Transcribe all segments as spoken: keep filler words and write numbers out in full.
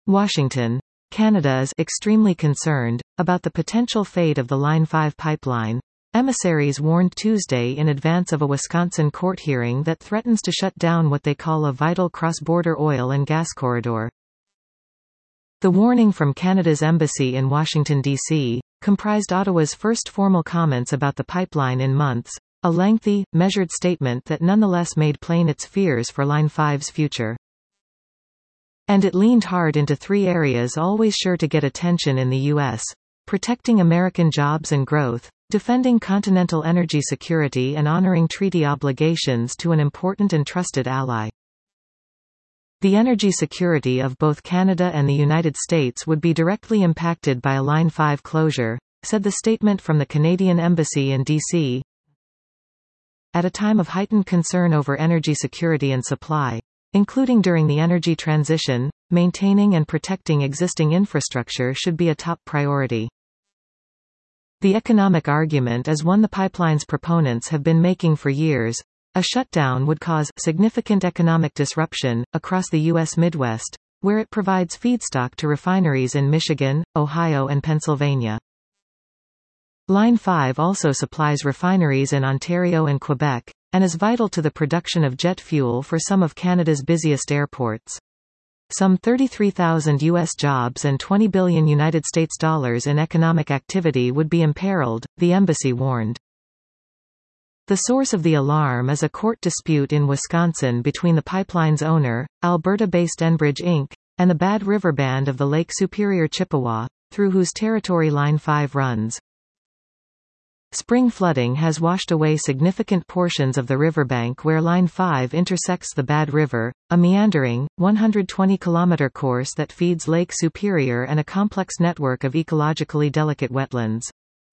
Washington. Canada is extremely concerned about the potential fate of the Line five pipeline. Emissaries warned Tuesday in advance of a Wisconsin court hearing that threatens to shut down what they call a vital cross-border oil and gas corridor. The warning from Canada's embassy in Washington, D C, comprised Ottawa's first formal comments about the pipeline in months, a lengthy, measured statement that nonetheless made plain its fears for Line five's future. And it leaned hard into three areas always sure to get attention in the U S: protecting American jobs and growth, defending continental energy security, and honoring treaty obligations to an important and trusted ally. The energy security of both Canada and the United States would be directly impacted by a Line five closure, said the statement from the Canadian Embassy in D C. At a time of heightened concern over energy security and supply, including during the energy transition, maintaining and protecting existing infrastructure should be a top priority. The economic argument is one the pipeline's proponents have been making for years. A shutdown would cause significant economic disruption across the U S Midwest, where it provides feedstock to refineries in Michigan, Ohio, and Pennsylvania. Line five also supplies refineries in Ontario and Quebec, and is vital to the production of jet fuel for some of Canada's busiest airports. Some thirty-three thousand U S jobs and twenty billion United States dollars in economic activity would be imperiled, the embassy warned. The source of the alarm is a court dispute in Wisconsin between the pipeline's owner, Alberta-based Enbridge Incorporated, and the Bad River Band of the Lake Superior Chippewa, through whose territory Line five runs. Spring flooding has washed away significant portions of the riverbank where Line five intersects the Bad River, a meandering, one hundred twenty kilometer course that feeds Lake Superior and a complex network of ecologically delicate wetlands.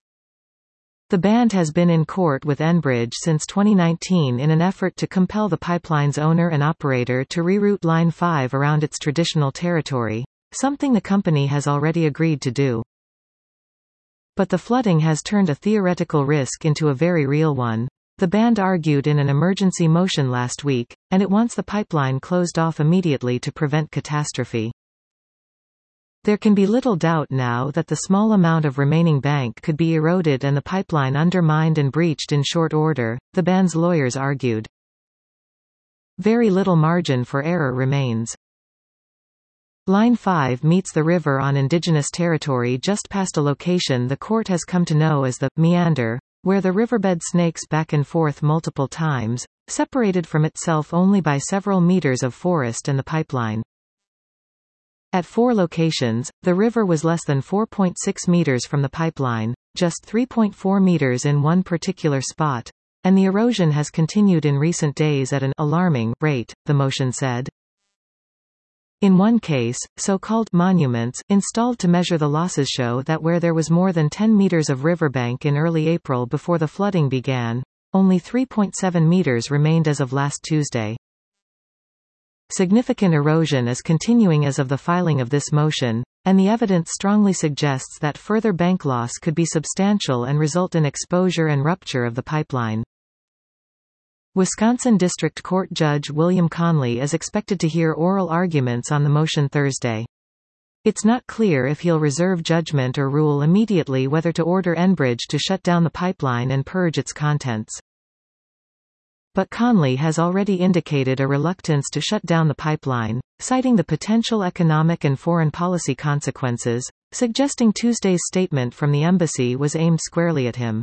The band has been in court with Enbridge since twenty nineteen in an effort to compel the pipeline's owner and operator to reroute Line five around its traditional territory, something the company has already agreed to do. But the flooding has turned a theoretical risk into a very real one, the band argued in an emergency motion last week, and it wants the pipeline closed off immediately to prevent catastrophe. There can be little doubt now that the small amount of remaining bank could be eroded and the pipeline undermined and breached in short order, the band's lawyers argued. Very little margin for error remains. Line five meets the river on indigenous territory just past a location the court has come to know as the meander, where the riverbed snakes back and forth multiple times, separated from itself only by several meters of forest and the pipeline. At four locations, the river was less than four point six meters from the pipeline, just three point four meters in one particular spot, and the erosion has continued in recent days at an alarming rate, the motion said. In one case, so-called monuments installed to measure the losses show that where there was more than ten meters of riverbank in early April before the flooding began, only three point seven meters remained as of last Tuesday. Significant erosion is continuing as of the filing of this motion, and the evidence strongly suggests that further bank loss could be substantial and result in exposure and rupture of the pipeline. Wisconsin District Court Judge William Conley is expected to hear oral arguments on the motion Thursday. It's not clear if he'll reserve judgment or rule immediately whether to order Enbridge to shut down the pipeline and purge its contents. But Conley has already indicated a reluctance to shut down the pipeline, citing the potential economic and foreign policy consequences, suggesting Tuesday's statement from the embassy was aimed squarely at him.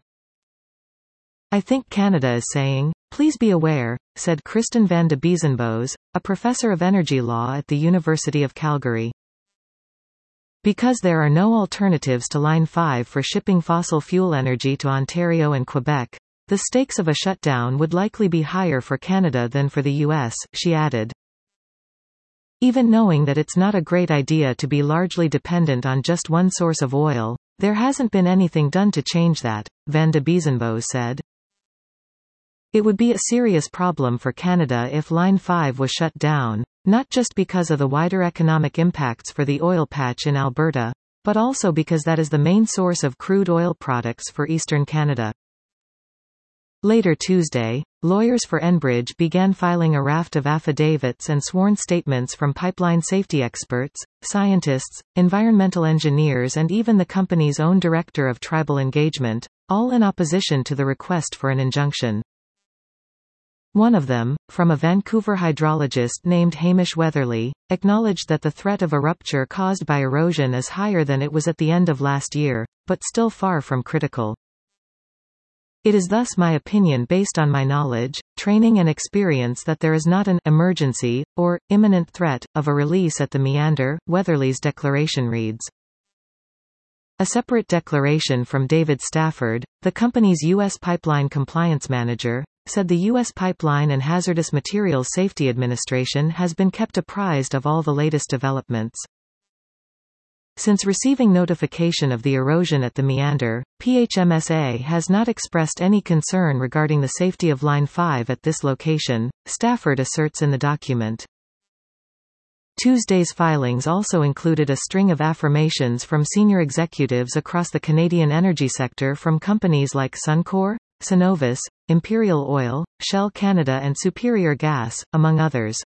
I think Canada is saying, please be aware, said Kristen van de Biesenboos, a professor of energy law at the University of Calgary. Because there are no alternatives to Line five for shipping fossil fuel energy to Ontario and Quebec, the stakes of a shutdown would likely be higher for Canada than for the U S, she added. Even knowing that it's not a great idea to be largely dependent on just one source of oil, there hasn't been anything done to change that, van de Biesenboos said. It would be a serious problem for Canada if Line five was shut down, not just because of the wider economic impacts for the oil patch in Alberta, but also because that is the main source of crude oil products for eastern Canada. Later Tuesday, lawyers for Enbridge began filing a raft of affidavits and sworn statements from pipeline safety experts, scientists, environmental engineers and even the company's own director of tribal engagement, all in opposition to the request for an injunction. One of them, from a Vancouver hydrologist named Hamish Weatherly, acknowledged that the threat of a rupture caused by erosion is higher than it was at the end of last year, but still far from critical. It is thus my opinion based on my knowledge, training and experience that there is not an emergency, or imminent threat, of a release at the meander, Weatherly's declaration reads. A separate declaration from David Stafford, the company's U S pipeline compliance manager, said the U S Pipeline and Hazardous Materials Safety Administration has been kept apprised of all the latest developments. Since receiving notification of the erosion at the meander, P H M S A has not expressed any concern regarding the safety of Line five at this location, Stafford asserts in the document. Tuesday's filings also included a string of affirmations from senior executives across the Canadian energy sector from companies like Suncor, Cenovus, Imperial Oil, Shell Canada and Superior Gas, among others.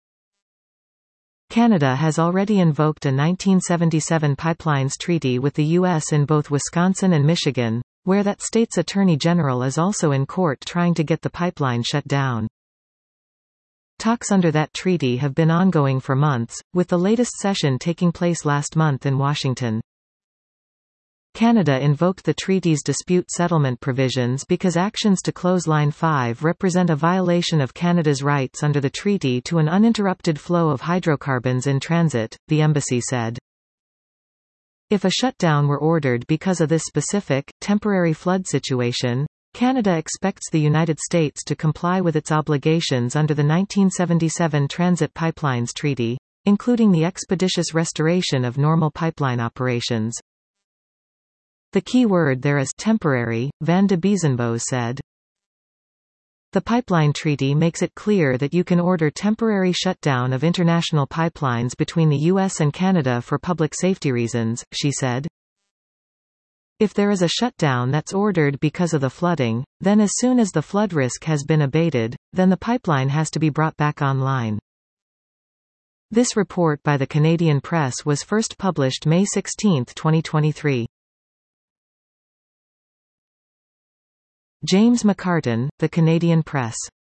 Canada has already invoked a nineteen seventy-seven pipelines treaty with the U S in both Wisconsin and Michigan, where that state's attorney general is also in court trying to get the pipeline shut down. Talks under that treaty have been ongoing for months, with the latest session taking place last month in Washington. Canada invoked the treaty's dispute settlement provisions because actions to close Line five represent a violation of Canada's rights under the treaty to an uninterrupted flow of hydrocarbons in transit, the embassy said. If a shutdown were ordered because of this specific, temporary flood situation, Canada expects the United States to comply with its obligations under the nineteen seventy-seven Transit Pipelines Treaty, including the expeditious restoration of normal pipeline operations. The key word there is temporary, Van de Biesenbosch said. The pipeline treaty makes it clear that you can order temporary shutdown of international pipelines between the U S and Canada for public safety reasons, she said. If there is a shutdown that's ordered because of the flooding, then as soon as the flood risk has been abated, then the pipeline has to be brought back online. This report by the Canadian Press was first published May sixteenth twenty twenty-three. James McCartan, The Canadian Press.